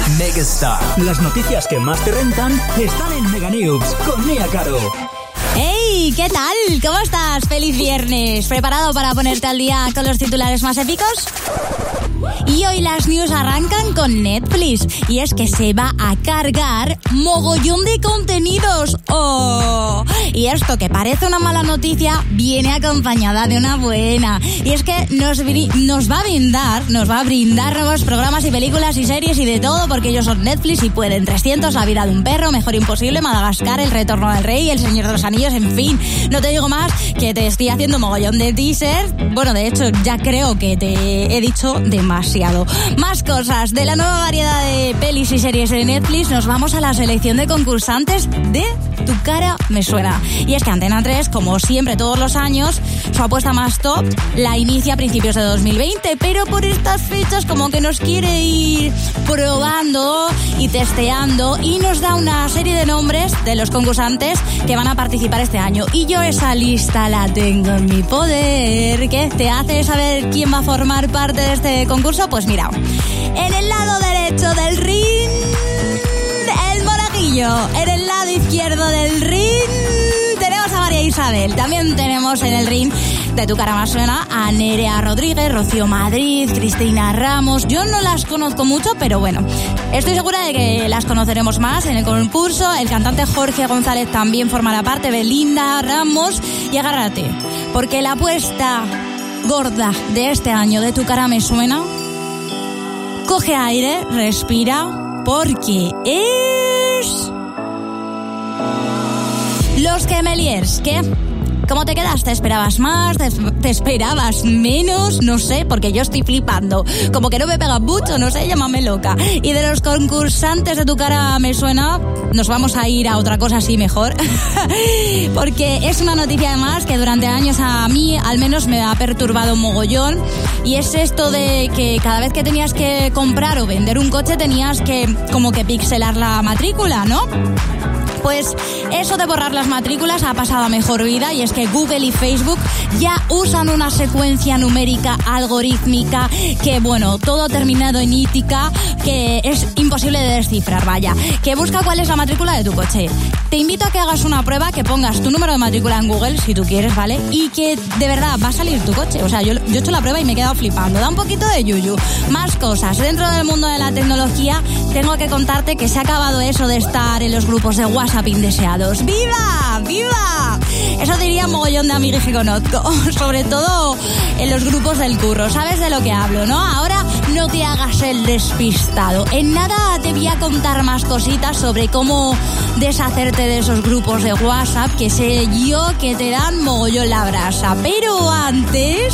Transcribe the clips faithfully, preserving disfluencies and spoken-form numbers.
Megastar. Las noticias que más te rentan están en Mega News con Nia Caro. ¡Hey! ¿Qué tal? ¿Cómo estás? ¡Feliz viernes! ¿Preparado para ponerte al día con los titulares más épicos? Y hoy las news arrancan con Netflix. Y es que se va a cargar mogollón de contenidos. ¡Oh! Y esto, que parece una mala noticia, viene acompañada de una buena. Y es que nos, nos va a brindar, nos va a brindar nuevos programas y películas y series y de todo, porque ellos son Netflix y pueden. trescientos, La vida de un perro, Mejor imposible, Madagascar, El retorno del rey, El señor de los anillos, en fin. No te digo más, que te estoy haciendo mogollón de teaser. Bueno, de hecho, ya creo que te he dicho demasiado. Más cosas. De la nueva variedad de pelis y series de Netflix, nos vamos a la selección de concursantes de Tu cara me suena. Y es que Antena tres, como siempre todos los años, su apuesta más top la inicia a principios de dos mil veinte, pero por estas fechas como que nos quiere ir probando y testeando y nos da una serie de nombres de los concursantes que van a participar este año. Y yo esa lista la tengo en mi poder. ¿Qué te hace saber quién va a formar parte de este concurso? Pues mira, en el lado derecho del ring, el monaguillo. En el lado izquierdo del ring tenemos a María Isabel. También tenemos en el ring de Tu cara más suena a Nerea Rodríguez, Rocío Madrid, Cristina Ramos. Yo no las conozco mucho, pero bueno, estoy segura de que las conoceremos más en el concurso. El cantante Jorge González también formará parte, Belinda, Ramos. Y agárrate, porque la apuesta gorda de este año de Tu cara me suena, coge aire, respira, porque es Los Gemeliers. ¿Qué? ¿Cómo te quedaste? ¿Esperabas más? ¿Te, ¿Te esperabas menos? No sé, porque yo estoy flipando. Como que no me pega mucho, no sé, llámame loca. Y de los concursantes de Tu cara me suena, nos vamos a ir a otra cosa así mejor. Porque es una noticia además que durante años a mí al menos me ha perturbado un mogollón. Y es esto de que cada vez que tenías que comprar o vender un coche tenías que como que pixelar la matrícula, ¿no? Pues eso de borrar las matrículas ha pasado a mejor vida, y es que Google y Facebook ya usan una secuencia numérica algorítmica que, bueno, todo terminado en ítica, que es imposible de descifrar, vaya, que busca cuál es la matrícula de tu coche. Te invito a que hagas una prueba, que pongas tu número de matrícula en Google, si tú quieres, ¿vale? Y que de verdad va a salir tu coche. O sea, yo, yo he hecho la prueba y me he quedado flipando. Da un poquito de yuyu. Más cosas. Dentro del mundo de la tecnología, tengo que contarte que se ha acabado eso de estar en los grupos de WhatsApp indeseados. ¡Viva! ¡Viva! Eso diría mogollón de amigos que conozco. Sobre todo en los grupos del curro. ¿Sabes de lo que hablo, no? Ahora no te hagas el despistado. En nada te voy a contar más cositas sobre cómo deshacerte de esos grupos de WhatsApp, que sé yo que te dan mogollón la brasa. Pero antes...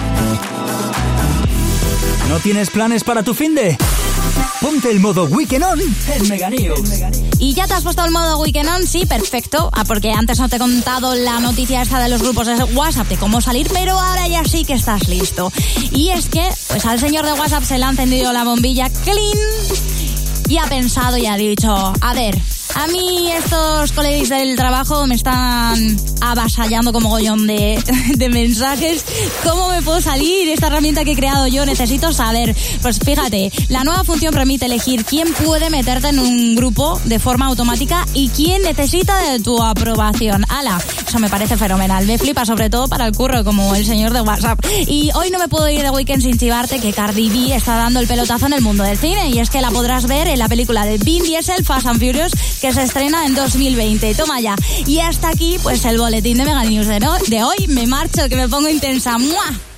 ¿No tienes planes para tu finde? Ponte el modo Weekend On en Mega News. ¿Y ya te has puesto el modo Weekend On? Sí, perfecto. Ah, porque antes no te he contado la noticia esta de los grupos de WhatsApp de cómo salir, pero ahora ya sí que estás listo. Y es que, pues al señor de WhatsApp se le ha encendido la bombilla clean y ha pensado y ha dicho, a ver, a mí estos colegas del trabajo me están avasallando como gollón de, de mensajes. ¿Cómo me puedo salir? Esta herramienta que he creado yo necesito saber. Pues fíjate, la nueva función permite elegir quién puede meterte en un grupo de forma automática y quién necesita de tu aprobación. ¡Hala! Eso me parece fenomenal. Me flipa, sobre todo para el curro, como el señor de WhatsApp. Y hoy no me puedo ir de weekend sin chivarte que Cardi B está dando el pelotazo en el mundo del cine. Y es que la podrás ver en la película de Vin Diesel, Fast and Furious, que se estrena en dos mil veinte. Toma ya. Y hasta aquí, pues el boletín de Mega News de, no, de hoy. Me marcho, que me pongo intensa. ¡Mua!